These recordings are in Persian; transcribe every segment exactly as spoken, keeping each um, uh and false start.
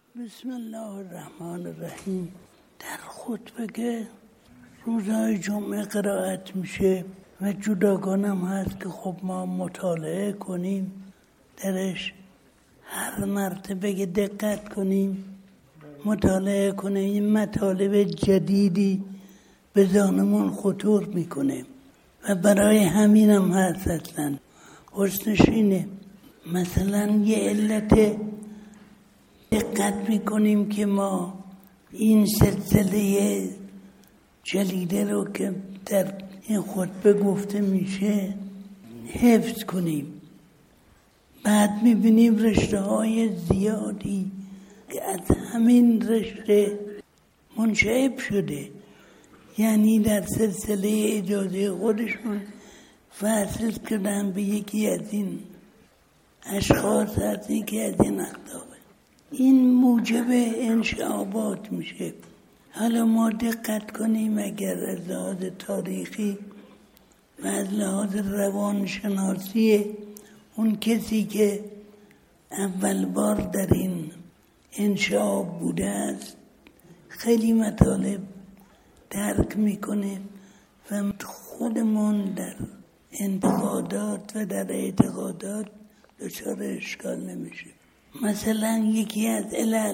بسم الله الرحمن الرحیم. در خطبه که روزهای جمعه قرائت میشه و جداگانم هست که خب ما مطالعه کنیم درش، هر مرتبه دقت کنیم مطالعه کنیم، این مطالب جدیدی به ذهنمون خطور میکنه و برای همینم هست. اصلا حسنش اینه مثلا یه علت دقت میکنیم که ما این سلسله جلیله رو که در این خطبه گفته میشه حفظ کنیم. بعد میبینیم رشته های زیادی که از همین رشته منشعب شده، یعنی در سلسله اجازه خودشون وصل کردن به یکی از این اشخاص، از یکی از این اقطاب. این موجب انشعابات میشه. حالا ما دقت کنیم اگر از لحاظ تاریخی و از لحاظ روانشناسی اون کسی که اول بار در این انشعاب بوده است خیلی مطالب درک میکنه و خودمون در انتقادات و در اعتقادات دچار اشکال نمیشه. مثلا یکی از علل،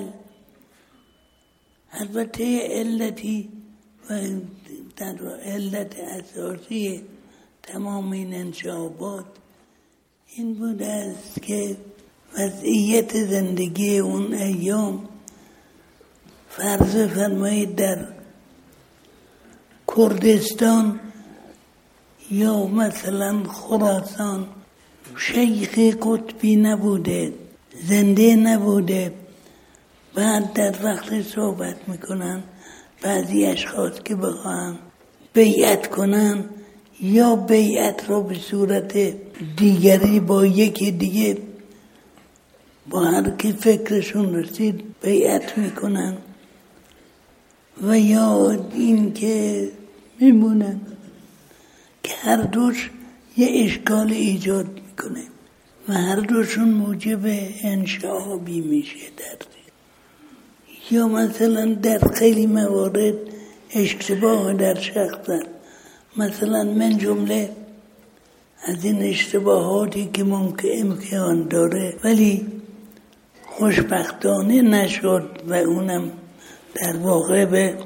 البته علتی و در علت اساسی تمام این انشعابات این بوده است که وضعیت زندگی اون ایام، فرض فرمایید در کردستان یا مثلا خراسان شیخ قطبی نبوده، زنده نبوده. بعد در وقت صحبت میکنن بعضی اشخاص که بخواهن بیعت کنن یا بیعت رو به صورت دیگری با یکی دیگه با هر کی فکرشون رسید بیعت میکنن و یا این که میمونن که هر دوش یه اشکال ایجاد میکنه و هر دوشون موجب انشعابی میشه در یا مثلا در خیلی موارد اشتباه در شخصت. مثلا من جمله از این اشتباهاتی که ممکن امکان داره ولی خوشبختانه نشد و اونم در واقع به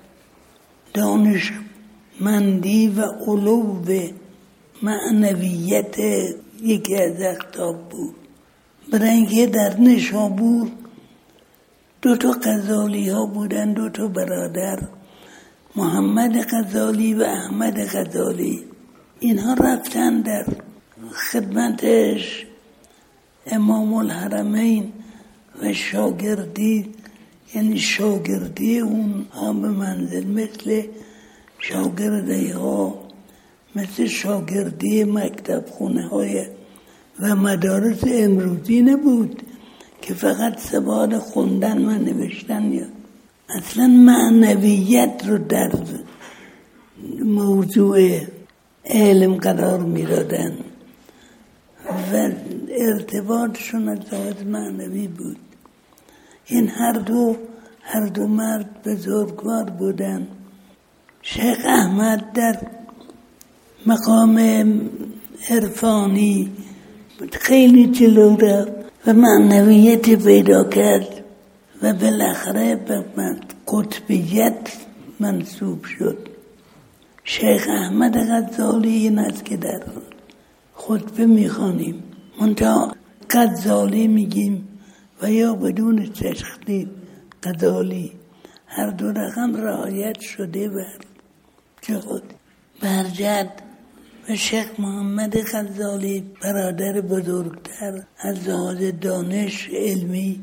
دانشمندی و علو معنویت یکی از اقطاب بود. برای اینکه در نشابور دو تا غزالی ها بودن، دو تا برادر، محمد غزالی و احمد غزالی. اینها رفتن در خدمتش امام الحرمین و شاگردی، یعنی شاگردی اون ها به منزل مثل شاگردی ها، مثل شاگردی مکتب خونه های و مدارس امروزی نبود که فقط سواد خوندن و نوشتن، یا اصلا معنویت رو در موضوع علم قرار می دادن و ارتباطشون از لحاظ معنوی بود. این هر دو هر دو مرد بزرگوار بودن. شیخ احمد در مقام عرفانی خیلی جلو رفت و معنویت پیدا کرد و بالاخره به قطبیت منصوب شد. شیخ احمد غزالی این است که در خطبه میخوانیم، منتها غزالی میگیم و یا بدون تشخیص غزالی، هر دو رقم رعایت شده بر جهاد. برجد و شیخ محمد غزالی برادر بزرگتر از لحاظ دانش علمی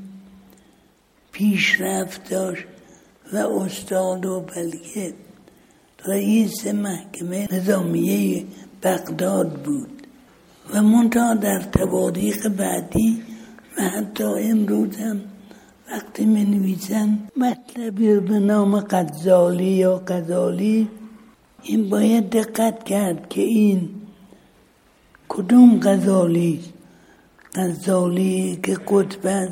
پیشرفت داشت و استاد و بلکه رئیس محکمه نظامیه بغداد بود و منتها در تواریخ بعدی و حتی امروز هم وقتی می نویسن مطلبی به نام غزالی یا غزالی، این باید دقت کرد که این کدوم غزالی؟ غزالی که قطب است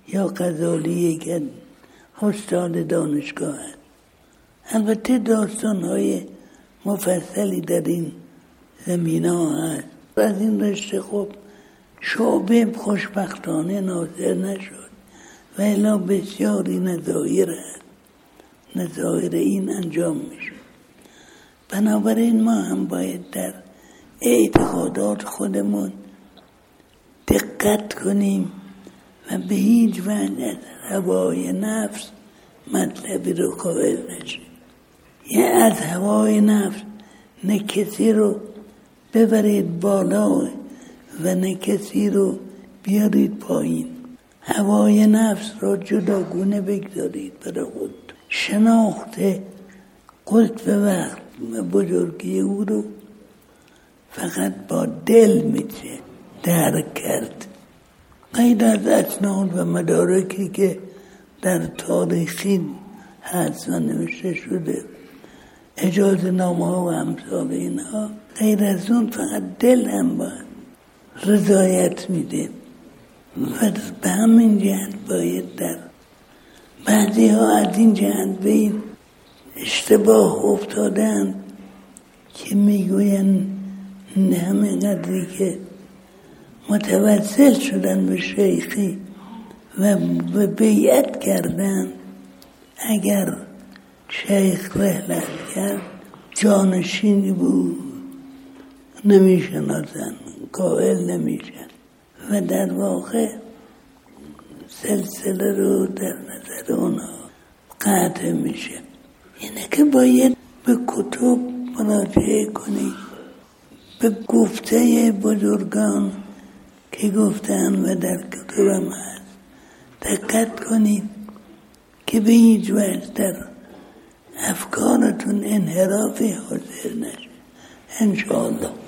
یا غزالی که استاد دانشگاه هست. البته داستان های مفصلی در این زمینه ها هست. از این رشته خب شعبه خوشبختانه ناظر نشد و الا بسیاری نظایر هست. نظایر این انجام میشه. بنابراین ما هم باید در اعتقادات خودمون دقت کنیم و به هیچ وجه از هوای نفس مطلبی رو قائل نشیم. یه از هوای نفس نه کسی رو ببرید بالا و نه کسی رو بیارید پایین. هوای نفس رو جداگونه بگذارید برای خود. شناخت قطب وقت و بزرگی او رو فقط با دل میشه درک کرد. غیر از اسناد و مدارکی که در تاریخی هست و نوشته شده، اجازه نامه ها و امثال اینها، غیر از اون فقط دل هم باید رضایت میده و به همین جهت باید در بعضی ها از این جهت به این اشتباه افتادن که میگوین همین قدری که متوسل شدن به شیخی و به بیعت کردن، اگر شیخ رحلت کرد جانشینی بود نمیشناسن، قائل نمیشن و در واقع سلسله رو در نظر اونا قطع میشه. اینه که باید به کتب مراجعه کنید، به گفته بزرگان که گفتن و در کتبم هست دقت کنید که به هیچ وجه در افکارتون انحرافی حاضر نشه. انشاءالله.